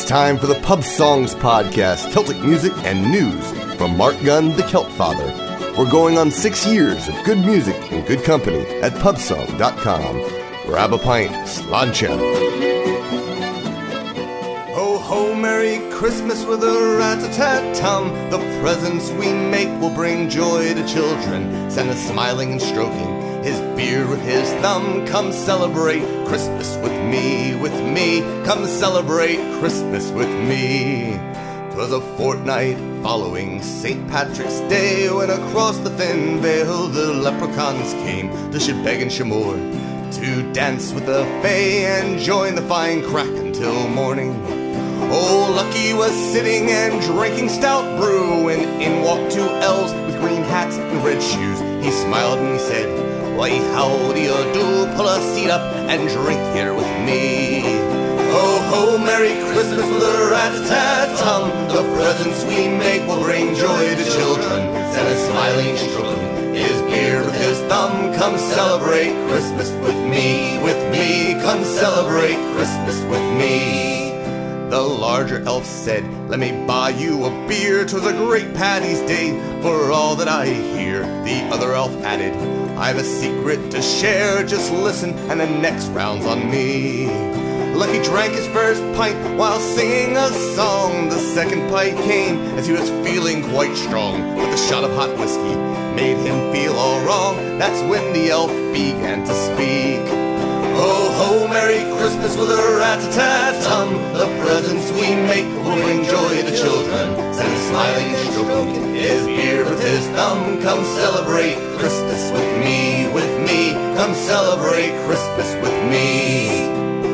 It's time for the Pub Songs Podcast, Celtic music and news from Mark Gunn, the Celt Father. We're going on 6 years of good music and good company at pubsong.com. Grab a pint, sláinte. Ho ho, Merry Christmas with a rat-a-tat-tum. The presents we make will bring joy to children. Santa smiling and stroking his beard with his thumb. Come celebrate Christmas with me, with me. Come celebrate Christmas with me. 'Twas a fortnight following St. Patrick's Day when across the thin veil the leprechauns came to Shebeg and Shemore to dance with the Fae and join the fine crack until morning. Oh, Lucky was sitting and drinking stout brew when in walked two elves with green hats and red shoes. He smiled and he said, "Why, how do you do? Pull a seat up and drink here with me." Ho, ho, Merry Christmas with a rat-a-tat-tum. The presents we make will bring joy to children. Santa smiling, stroking his beard with his thumb. Come celebrate Christmas with me, with me. Come celebrate Christmas with me. The larger elf said, "Let me buy you a beer. 'Twas a great Paddy's Day for all that I hear." The other elf added, "I've a secret to share. Just listen and the next round's on me." Lucky drank his first pint while singing a song. The second pint came as he was feeling quite strong, but the shot of hot whiskey made him feel all wrong. That's when the elf began to speak. Ho, ho, Merry Christmas with a rat-a-tat-tum. The presents we make will bring joy to children. Santa smiling and stroking his beard with his thumb. Come celebrate Christmas with me, with me. Come celebrate Christmas with me.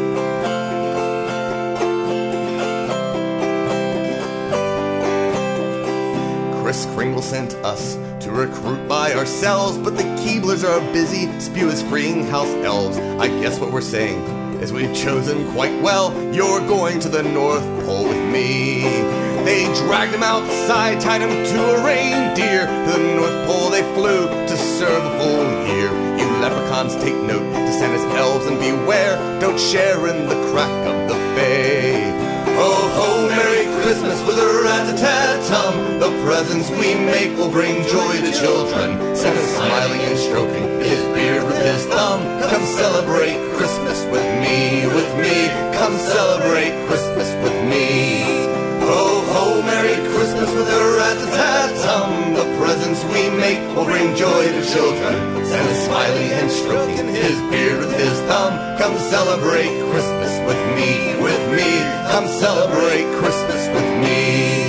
Kris Kringle sent us to recruit by ourselves, but the Keeblers are busy, spew is freeing house elves. I guess what we're saying is we've chosen quite well. You're going to the North Pole with me. They dragged him outside, tied him to a reindeer. To the North Pole they flew to serve a full year. You leprechauns take note to Santa's elves and beware. Don't share in the crack of the Fae. Ho, ho, Merry Christmas with a rat-a-tat-tum. The presents we make will bring joy to children. Santa smiling and stroking his beard with his thumb. Come celebrate Christmas with me, with me. Come celebrate Christmas with me. Ho, ho, Merry Christmas with a rat-a-tat-tum. The presents we make will bring joy to children. Santa smiling and stroking his beard with his thumb. Come celebrate Christmas with me, with me. Come celebrate Christmas with me.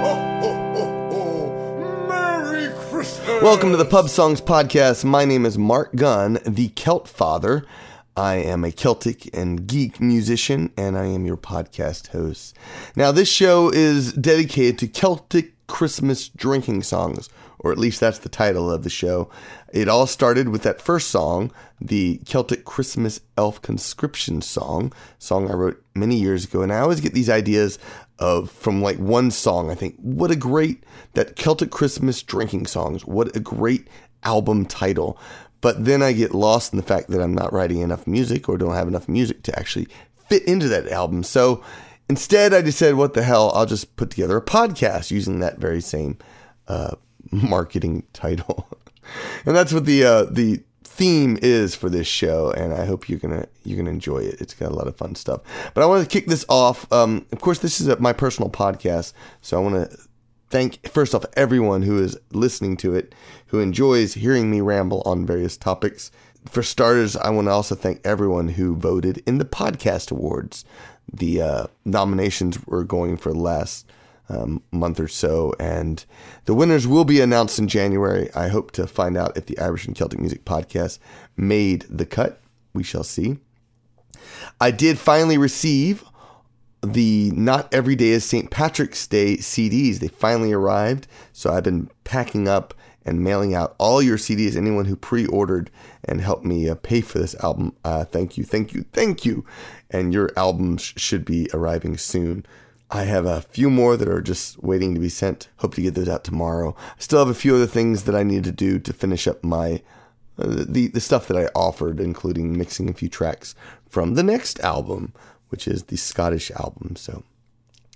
Merry Christmas. Welcome to the Pub Songs Podcast. My name is Mark Gunn, the Celt Father. I am a Celtic and geek musician, and I am your podcast host. Now, this show is dedicated to Celtic Christmas drinking songs, or at least that's the title of the show. It all started with that first song, the Celtic Christmas Elf Conscription song I wrote many years ago, and I always get these ideas from like one song. I think, what a great, that Celtic Christmas drinking songs, what a great album title. But then I get lost in the fact that I'm not writing enough music or don't have enough music to actually fit into that album. So instead, I just said, what the hell, I'll just put together a podcast using that very same marketing title. And that's what the theme is for this show, and I hope you're gonna enjoy it. It's got a lot of fun stuff. But I want to kick this off. Of course, this is my personal podcast, so I want to thank, first off, everyone who is listening to it, who enjoys hearing me ramble on various topics. For starters, I want to also thank everyone who voted in the podcast awards. The nominations were going for the last month or so, and the winners will be announced in January. I hope to find out if the Irish and Celtic Music Podcast made the cut. We shall see. I did finally receive the Not Every Day is St. Patrick's Day CDs. They finally arrived, so I've been packing up and mailing out all your CDs. Anyone who pre-ordered and helped me pay for this album, thank you, thank you, thank you. And your albums should be arriving soon. I have a few more that are just waiting to be sent. Hope to get those out tomorrow. I still have a few other things that I need to do to finish up my the stuff that I offered, including mixing a few tracks from the next album, which is the Scottish album. So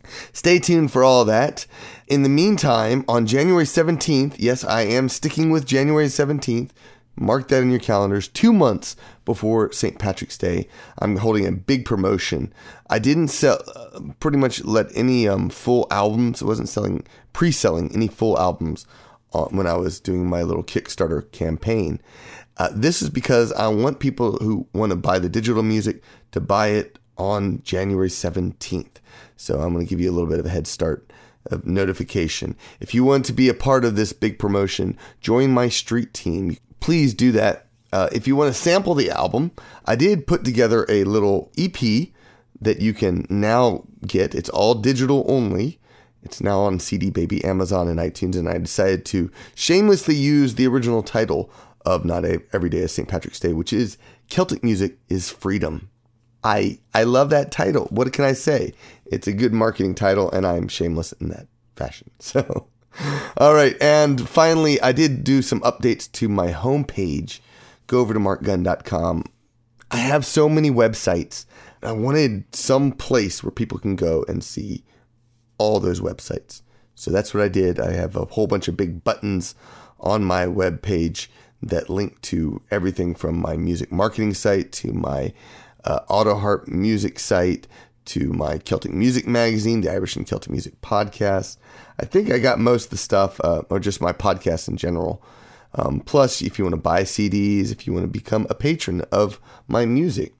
Stay tuned for all that. In the meantime, on January 17th, yes, I am sticking with January 17th. Mark that in your calendars. 2 months before St. Patrick's Day, I'm holding a big promotion. I didn't pretty much let any full albums. I wasn't pre-selling any full albums when I was doing my little Kickstarter campaign. This is because I want people who want to buy the digital music to buy it on January 17th. So I'm going to give you a little bit of a head start of notification. If you want to be a part of this big promotion, join my street team. Please do that. If you want to sample the album, I did put together a little EP that you can now get. It's all digital only. It's now on CD Baby, Amazon, and iTunes, and I decided to shamelessly use the original title of Not Every Day is St. Patrick's Day, which is Celtic Music is Freedom. I love that title. What can I say? It's a good marketing title, and I'm shameless in that fashion. So, all right. And finally, I did do some updates to my homepage. Go over to markgunn.com. I have so many websites. I wanted some place where people can go and see all those websites. So that's what I did. I have a whole bunch of big buttons on my web page that link to everything from my music marketing site to my AutoHarp music site to my Celtic Music magazine, the Irish and Celtic Music podcast. I think I got most of the stuff, or just my podcast in general. Plus, if you want to buy CDs, if you want to become a patron of my music,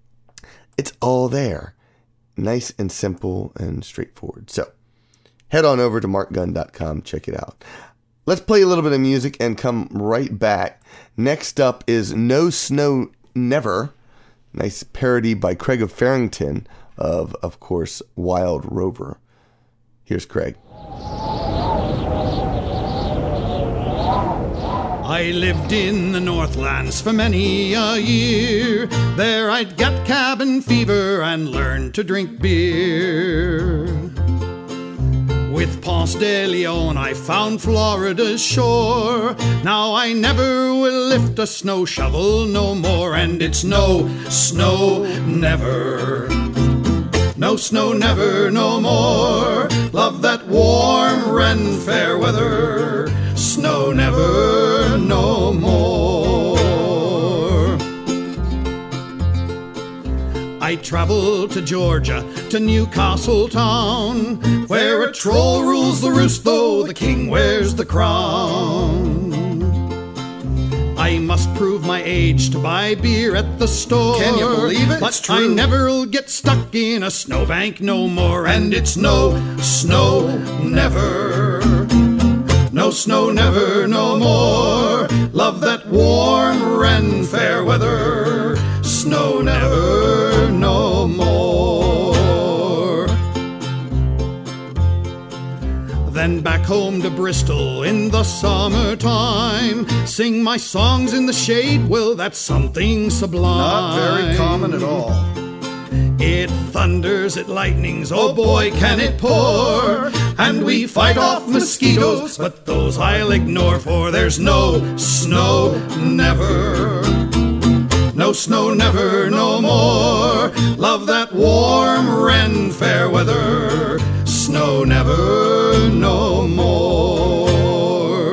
it's all there. Nice and simple and straightforward. So head on over to markgunn.com, check it out. Let's play a little bit of music and come right back. Next up is No Snow Never. Nice parody by Craig of Farrington of course, Wild Rover. Here's Craig. I lived in the Northlands for many a year. There I'd get cabin fever and learn to drink beer. With Ponce de Leon I found Florida's shore. Now I never will lift a snow shovel no more. And it's no snow never. No snow never no more. Love that warm wren fair weather. Snow never no more. I traveled to Georgia, to Newcastle town, where a troll rules the roost, though the king wears the crown. I must prove my age to buy beer at the store. Can you believe it? But it's true. I never'll get stuck in a snowbank no more. And it's no snow never. No snow never no more. Love that warm wren fair weather. Snow never no more. Then back home to Bristol in the summertime, sing my songs in the shade, well that's something sublime. Not very common at all. It thunders, it lightnings, oh boy can it pour. And we fight off mosquitoes, but those I'll ignore, for there's no snow never. No snow never no more. Love that warm wren fair weather. Snow never no more.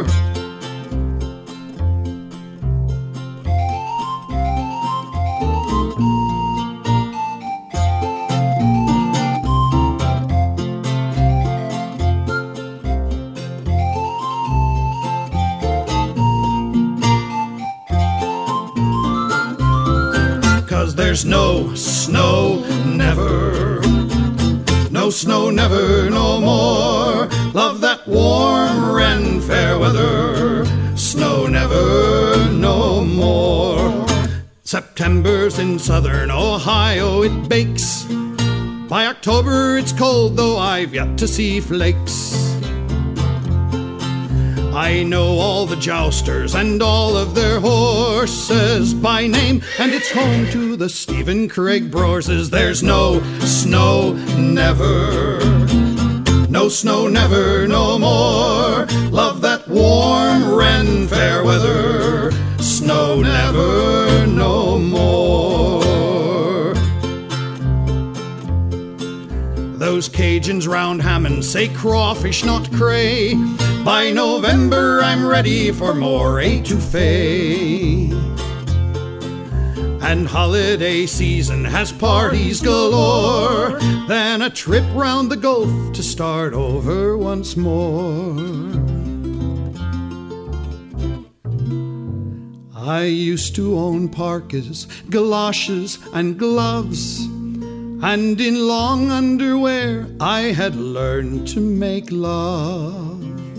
There's no snow never. No snow never no more. Love that warm wren fair weather. Snow never no more. September's in southern Ohio, it bakes. By October it's cold, though I've yet to see flakes. I know all the jousters and all of their horses by name, and it's home to the Stephen Craig Broerses. There's no snow never. No snow never no more. Love that warm wren fair weather. Snow never no more. Those Cajuns round Hammond say crawfish, not cray. By November I'm ready for more etouffee. And holiday season has parties galore, then a trip round the Gulf to start over once more. I used to own parkas, galoshes, and gloves, and in long underwear I had learned to make love.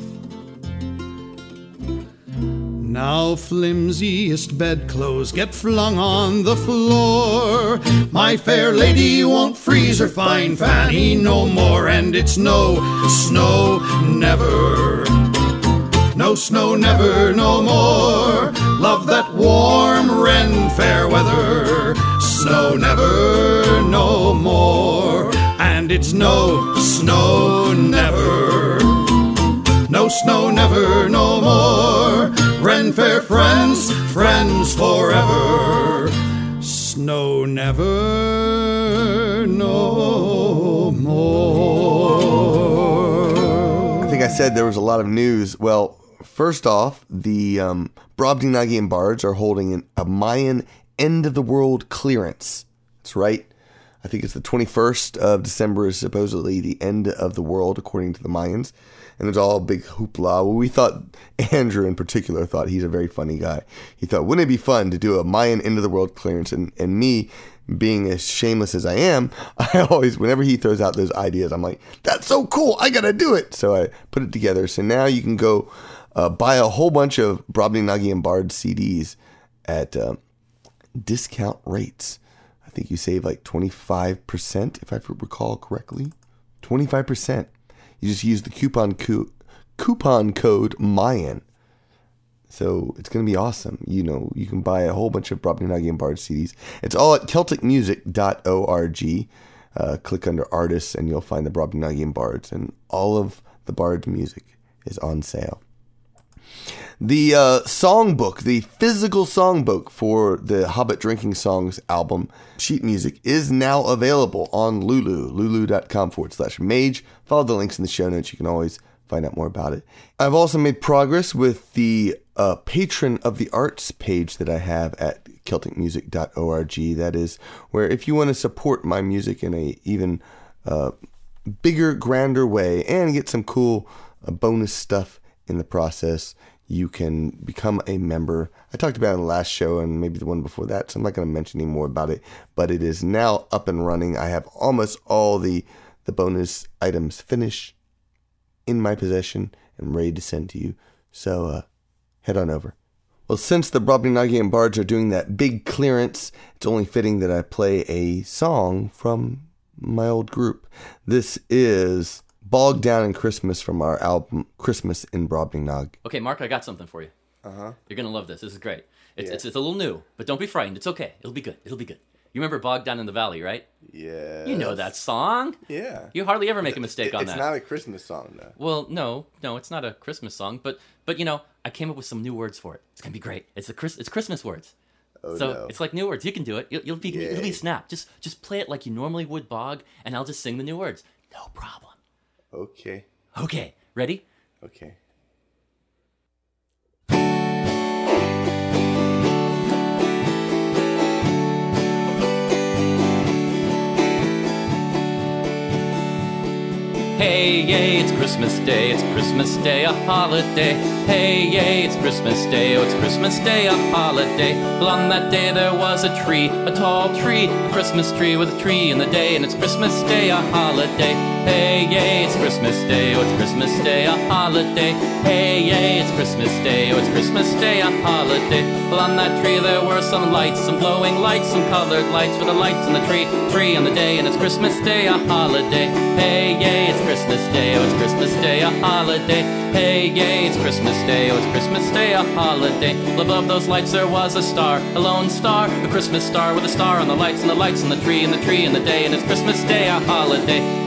Now flimsiest bedclothes get flung on the floor. My fair lady won't freeze her fine fanny no more, and it's no snow never. No snow never no more. Love that warm wren fair weather. Snow never no more. And it's no snow never. No snow never no more. Wren fair friends, friends forever. Snow never no more. I think I said there was a lot of news. Well, first off, the Brobdingnagian Bards are holding a Mayan end-of-the-world clearance. That's right. I think it's the 21st of December is supposedly the end of the world, according to the Mayans. And there's all a big hoopla. Well, we thought, Andrew in particular thought he's a very funny guy. He thought, wouldn't it be fun to do a Mayan end-of-the-world clearance? And me, being as shameless as I am, I always, whenever he throws out those ideas, I'm like, that's so cool, I gotta do it. So I put it together. So now you can go buy a whole bunch of Brobdingnagian Bard CDs at discount rates. I think you save like 25%, if I recall correctly. 25%. You just use the coupon code Mayan. So it's going to be awesome. You know, you can buy a whole bunch of Brobdingnagian Bard CDs. It's all at CelticMusic.org. Click under artists and you'll find the Brobdingnagian Bards. And all of the Bard music is on sale. The songbook, the physical songbook for the Hobbit Drinking Songs album, sheet music, is now available on Lulu, lulu.com/mage. Follow the links in the show notes. You can always find out more about it. I've also made progress with the Patron of the Arts page that I have at CelticMusic.org. That is where if you want to support my music in a even bigger, grander way and get some cool bonus stuff in the process, you can become a member. I talked about it in the last show and maybe the one before that, so I'm not going to mention any more about it. But it is now up and running. I have almost all the bonus items finished in my possession and ready to send to you. So head on over. Well, since the Brobdingnagian Bards are doing that big clearance, it's only fitting that I play a song from my old group. This is Bogged Down in Christmas from our album Christmas in Brobdingnag. Okay, Mark, I got something for you. Uh-huh. You're going to love this. This is great. It's a little new, but don't be frightened. It's okay. It'll be good. It'll be good. You remember Bogged Down in the Valley, right? Yeah. You know that song. Yeah. You hardly ever make a mistake on that. It's not a Christmas song, though. Well, no, it's not a Christmas song, but you know, I came up with some new words for it. It's going to be great. It's Christmas words. Oh, so no. It's like new words. You can do it. It'll be snap. Just play it like you normally would, Bog, and I'll just sing the new words. No problem. Okay. Okay, ready? Okay. Hey, yay, it's Christmas Day, a holiday. Hey, yay, it's Christmas Day, oh, it's Christmas Day, a holiday. Well, on that day there was a tree, a tall tree, a Christmas tree with a tree in the day, and it's Christmas Day, a holiday. Hey, yay, it's Christmas Day, oh, it's Christmas Day, a holiday. Hey, yay, it's Christmas Day, oh, it's Christmas Day, a holiday. Well, on that tree there were some lights, some glowing lights, some colored lights, with the lights in the tree in the day, and it's Christmas Day, a holiday. Hey, yay, it's Christmas Day, oh, it's Christmas Day, a holiday. Hey, yay, it's Christmas Day, oh, it's Christmas Day, a holiday. Well, above those lights there was a star, a lone star, a Christmas star with a star on the lights and the lights on the tree and the tree in the day, and it's Christmas Day, a holiday. Hey, yay,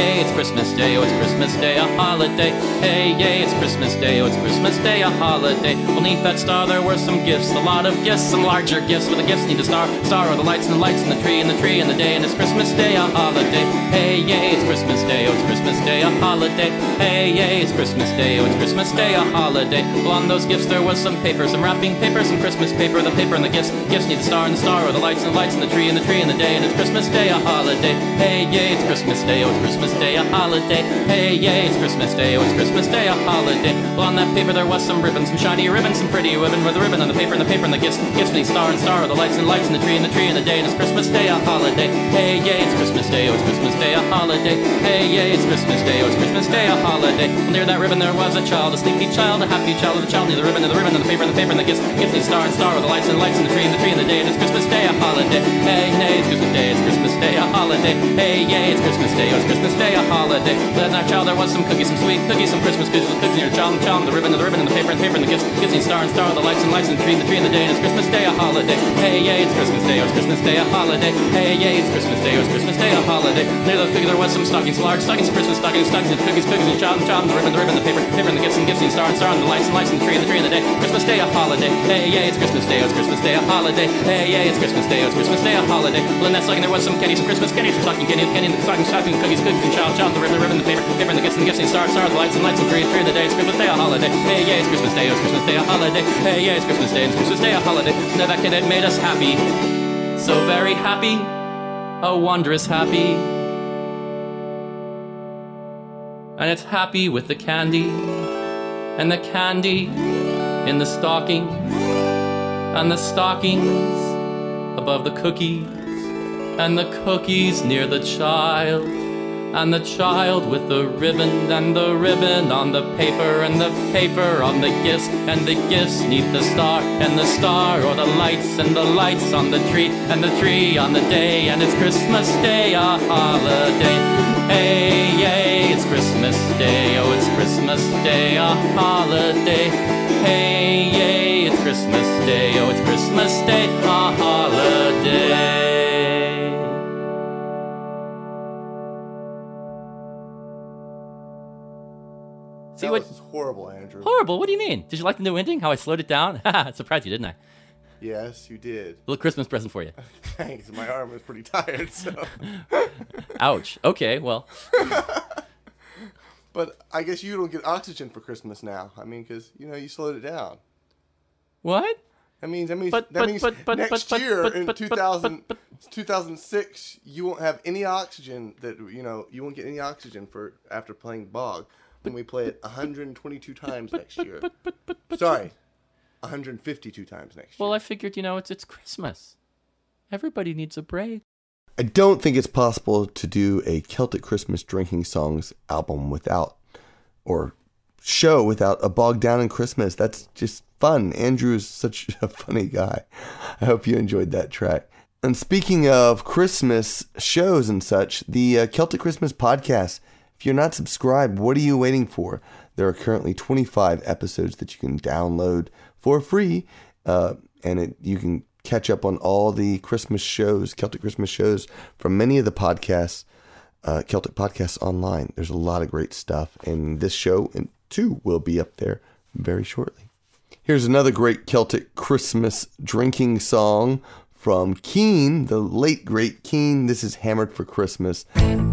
yay, it's Christmas Day, oh, it's Christmas Day, a holiday. Hey, yay, it's Christmas Day, oh, it's Christmas Day, a holiday. Beneath that star there were some gifts, a lot of gifts, some larger gifts, but the gifts need a star, or the lights and the lights and the tree and the tree and the day, and it's Christmas Day, a holiday. Hey, yay, it's Christmas Day, oh, it's Christmas Day, a holiday. Hey, yay, it's Christmas Day, oh, it's Christmas Day, a holiday. Well, on those gifts there was some paper, some wrapping paper, some Christmas paper, the paper and the gifts need the star, or the lights and the lights and the tree and the tree and the day, and it's Christmas Day, a holiday. Hey, yay, it's Christmas Day, oh, it's Christmas Day, a holiday. Hey, yay, it's Christmas Day, oh, it's Christmas Day, a holiday. Well, on that paper there was some ribbon, some shiny ribbon, some pretty ribbon, with the ribbon and the paper and the gifts need star, or the lights and the tree and the tree and the day, and it's Christmas Day, a holiday. Hey, yay, it's Christmas Day, oh, it's Christmas Day, a holiday. Hey, yay, it's Christmas Day, oh, it's Christmas Day, a holiday. Well, near that ribbon there was a child, a sleepy child, a happy child, with a child near the ribbon and the paper and the gifts need star, with the lights and the tree and the day, and it's Christmas Day, a holiday. Hey, nay, it's Christmas Day, it's Christmas Day, a holiday. Hey, yay, it's Christmas Day, oh, it's Christmas Day, a holiday. But in that child there was some cookies, some sweet cookies, some Christmas cookies, near the child, the ribbon and the paper and the gifts need star, the lights and the tree and the day, and it's Christmas Day, a holiday. Hey, yay, it's Christmas Day, oh, it's Christmas Day, a holiday. Hey, yay, it's Christmas Day, oh, it's Christmas Day, a holiday. Near those cookies there was some stockings, large stockings, some Christmas stockings, and cookies, and child, the ribbon, the paper and the gifts need star, and the lights and the tree and the day. Christmas Day, a holiday. Hey, yay, it's Christmas Day, oh, it's Christmas Day, a holiday. Hey, yay, it's Christmas Day, oh, it's Christmas Day, a holiday. Well, in that stocking there was some candy, some Christmas candy, some stocking candy, the stocking, cookies, and child, the ribbon, the paper and the gifts need star, the lights and tree and the day. It's Christmas Day, a holiday. Hey, yay, it's Christmas Day, oh, it's Christmas Day, a holiday. Hey, yay, it's Christmas Day, it's Christmas Day, a holiday. Now that kid had made us happy, so very happy, oh, wondrous happy. And it's happy with the candy, and the candy in the stocking, and the stockings above the cookies, and the cookies near the child, and the child with the ribbon, and the ribbon on the paper, and the paper on the gifts, and the gifts neath the star, or the lights, and the lights on the tree, and the tree on the day, and it's Christmas Day, a holiday. Hey, yay, it's Christmas Day, oh, it's Christmas Day, a holiday. Hey, yay, it's Christmas Day, oh, it's Christmas Day, a holiday. See that was horrible, Andrew. Horrible? What do you mean? Did you like the new ending? How I slowed it down? I surprised you, didn't I? Yes, you did. A little Christmas present for you. Thanks. My arm is pretty tired, so. Ouch. Okay, well. But I guess you don't get oxygen for Christmas now. I mean, because, you slowed it down. What? That means next year in 2006, you won't have any oxygen you won't get any oxygen for after playing Bog when we play it 122 times next year. Sorry. 152 times next year. Well, I figured, it's Christmas. Everybody needs a break. I don't think it's possible to do a Celtic Christmas drinking songs album without a bogged down in Christmas. That's just fun. Andrew is such a funny guy. I hope you enjoyed that track. And speaking of Christmas shows and such, the Celtic Christmas podcast, if you're not subscribed, what are you waiting for? There are currently 25 episodes that you can download for free, and you can catch up on all the Christmas shows, Celtic Christmas shows, from many of the podcasts, Celtic podcasts online. There's a lot of great stuff, and this show, too, will be up there very shortly. Here's another great Celtic Christmas drinking song from Keane, the late, great Keane. This is Hammered for Christmas.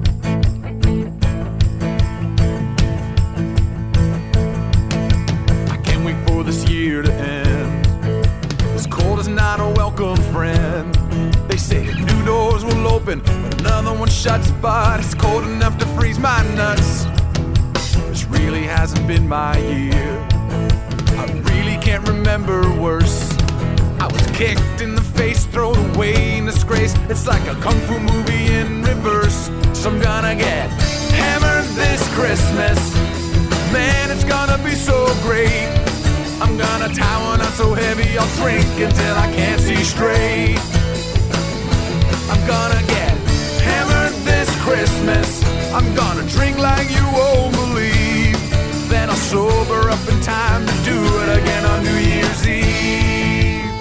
This year to end. This cold is not a welcome friend. They say new doors will open, but another one shuts. But it's cold enough to freeze my nuts. This really hasn't been my year. I really can't remember worse. I was kicked in the face, thrown away in disgrace. It's like a kung fu movie in reverse. So I'm gonna get hammered this Christmas. Man, it's gonna be so great. I'm gonna tie one on so heavy I'll drink until I can't see straight. I'm gonna get hammered this Christmas. I'm gonna drink like you won't believe. Then I'll sober up in time to do it again on New Year's Eve.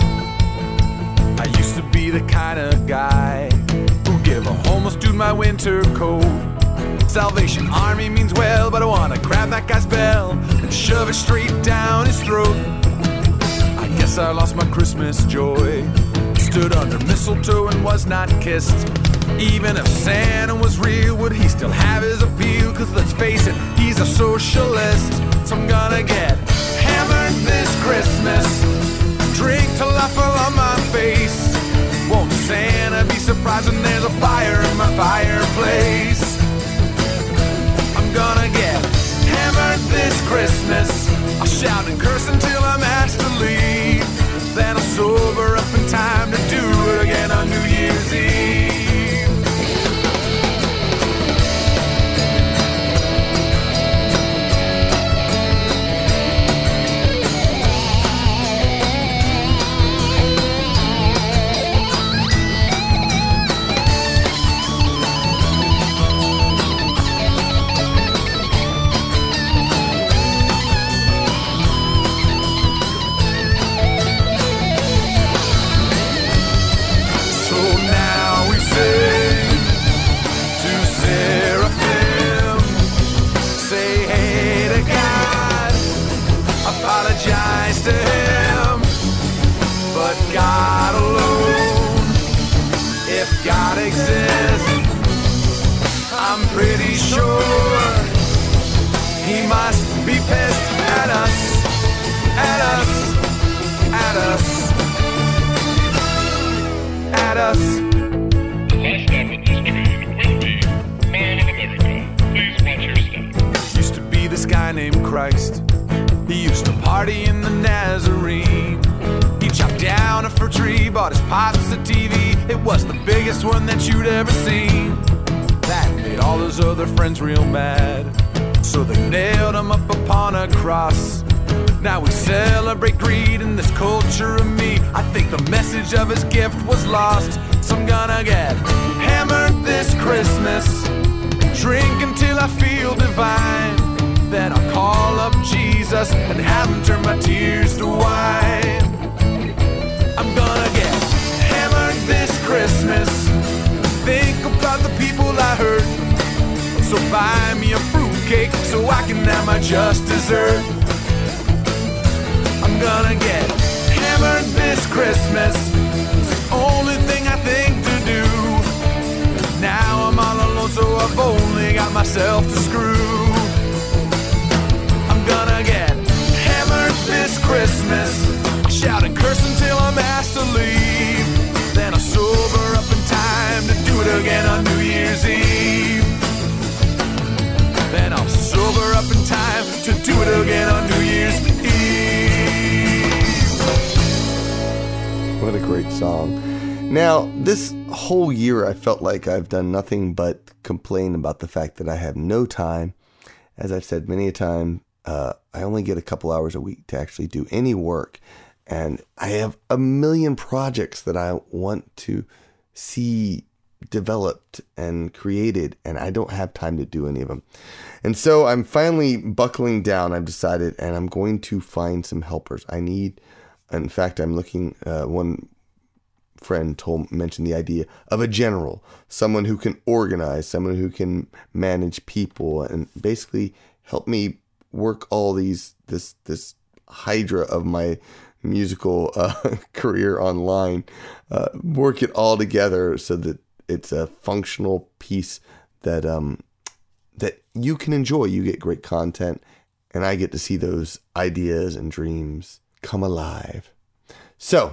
I used to be the kind of guy who'd give a homeless dude my winter coat. Salvation Army means well, but I wanna grab that guy's bell and shove it straight down his throat. I guess I lost my Christmas joy. Stood under mistletoe and was not kissed. Even if Santa was real, would he still have his appeal? Cause let's face it, he's a socialist. So I'm gonna get hammered this Christmas, drink till I fall on my face. Won't Santa be surprised when there's a fire in my fireplace? I'm gonna get hammered this Christmas. I'll shout and curse until I'm asked to leave. Then I'll sober up in time to do it again on New Year's Eve. Apologize to him, but God alone. If God exists, I'm pretty sure he must be pissed at us, at us, at us, at us. The last stop on this train will be Mall of America. Please watch your step. Used to be this guy named Christ. He used to party in the Nazarene. He chopped down a fir tree, bought his pops a TV. It was the biggest one that you'd ever seen. That made all his other friends real mad, so they nailed him up upon a cross. Now we celebrate greed in this culture of me. I think the message of his gift was lost. So I'm gonna get hammered this Christmas, drink until I feel divine. Then I'll call up Jesus and have him turn my tears to wine. I'm gonna get hammered this Christmas, think about the people I hurt. So buy me a fruitcake so I can have my just dessert. I'm gonna get hammered this Christmas, it's the only thing I think to do. Now I'm all alone, so I've only got myself to screw. Gonna get hammered this Christmas. I'll shout and curse until I'm asked to leave. Then I'll sober up in time to do it again on New Year's Eve. Then I'll sober up in time to do it again on New Year's Eve. What a great song. Now, this whole year I felt like I've done nothing but complain about the fact that I have no time. As I've said many a time, I only get a couple hours a week to actually do any work. And I have a million projects that I want to see developed and created, and I don't have time to do any of them. And so I'm finally buckling down, I've decided, and I'm going to find some helpers. In fact, I'm looking, one friend mentioned the idea of a general, someone who can organize, someone who can manage people, and basically help me work all this hydra of my musical career online, work it all together so that it's a functional piece that that you can enjoy. You get great content, and I get to see those ideas and dreams come alive. So,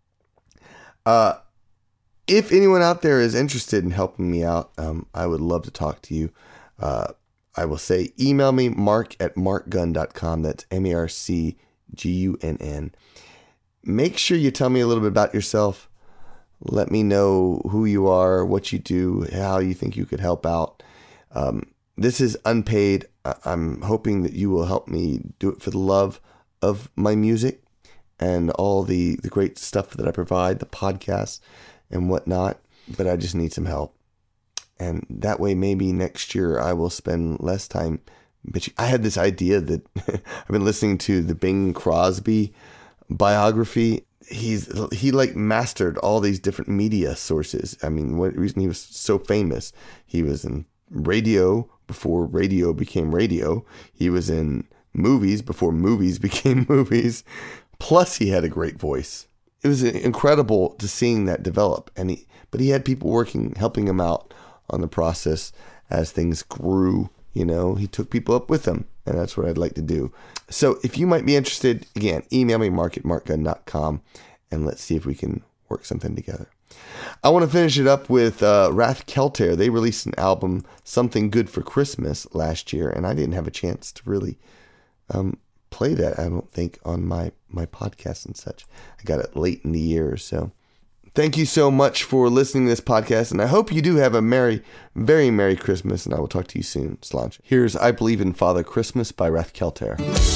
if anyone out there is interested in helping me out, I would love to talk to you. I will say, email me, mark@markgunn.com. That's MARCGUNN. Make sure you tell me a little bit about yourself. Let me know who you are, what you do, how you think you could help out. This is unpaid. I'm hoping that you will help me do it for the love of my music and all the great stuff that I provide, the podcasts and whatnot. But I just need some help. And that way, maybe next year I will spend less time. But I had this idea that I've been listening to the Bing Crosby biography. He like mastered all these different media sources. I mean, what reason he was so famous? He was in radio before radio became radio. He was in movies before movies became movies. Plus, he had a great voice. It was incredible to seeing that develop. But he had people working, helping him out on the process as things grew. You know, he took people up with him, and that's what I'd like to do. So if you might be interested, again, email me, mark@markgunn.com, and let's see if we can work something together. I want to finish it up with Rath Kelter. They released an album, Something Good for Christmas, last year, and I didn't have a chance to really play that, I don't think, on my podcast and such. I got it late in the year, so thank you so much for listening to this podcast, and I hope you do have a very Merry Christmas, and I will talk to you soon. Sláinte. Here's I Believe in Father Christmas by Rath Kelter.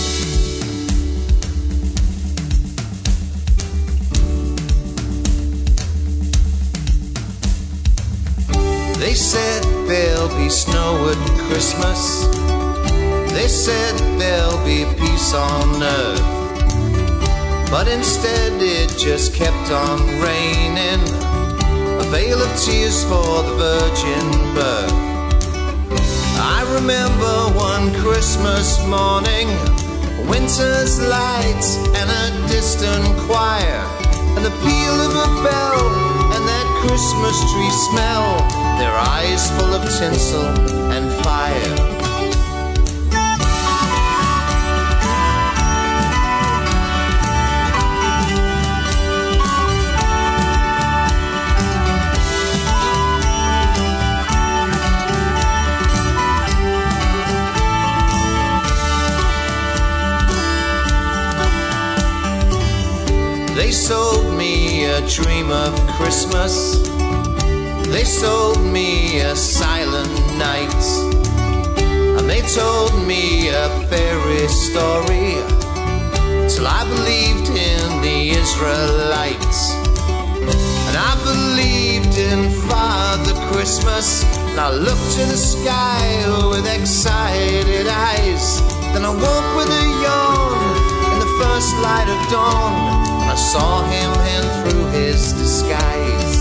They said there'll be snow at Christmas. They said there'll be peace on earth. But instead it just kept on raining, a veil of tears for the virgin birth. I remember one Christmas morning, winter's lights and a distant choir, and the peal of a bell and that Christmas tree smell, their eyes full of tinsel and fire. They sold me a dream of Christmas. They sold me a silent night. And they told me a fairy story till I believed in the Israelites. And I believed in Father Christmas. And I looked to the sky with excited eyes. Then I woke with a yawn in the first light of dawn. I saw him in through his disguise.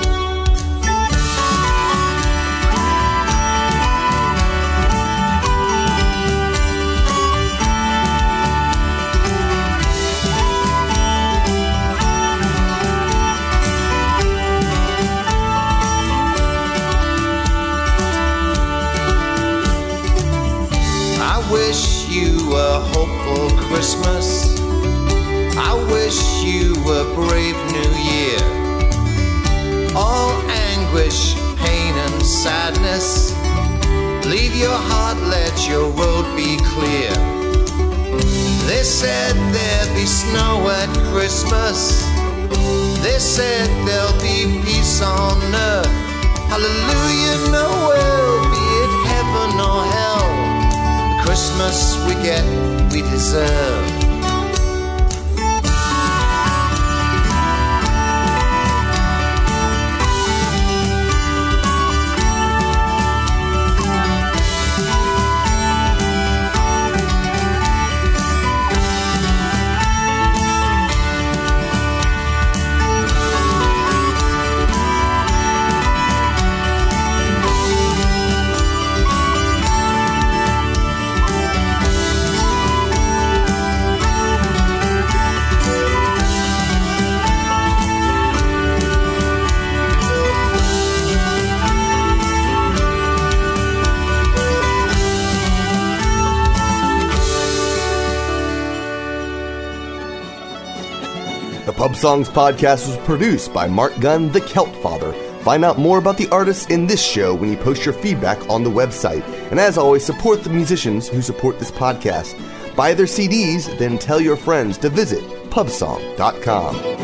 I wish you a hopeful Christmas. I wish you a brave new year. All anguish, pain and sadness, leave your heart, let your road be clear. They said there'd be snow at Christmas. They said there'll be peace on earth. Hallelujah, nowhere, be it heaven or hell. The Christmas we get, we deserve. Pub Songs Podcast was produced by Mark Gunn, the Celt Father. Find out more about the artists in this show when you post your feedback on the website. And as always, support the musicians who support this podcast. Buy their CDs, then tell your friends to visit pubsong.com.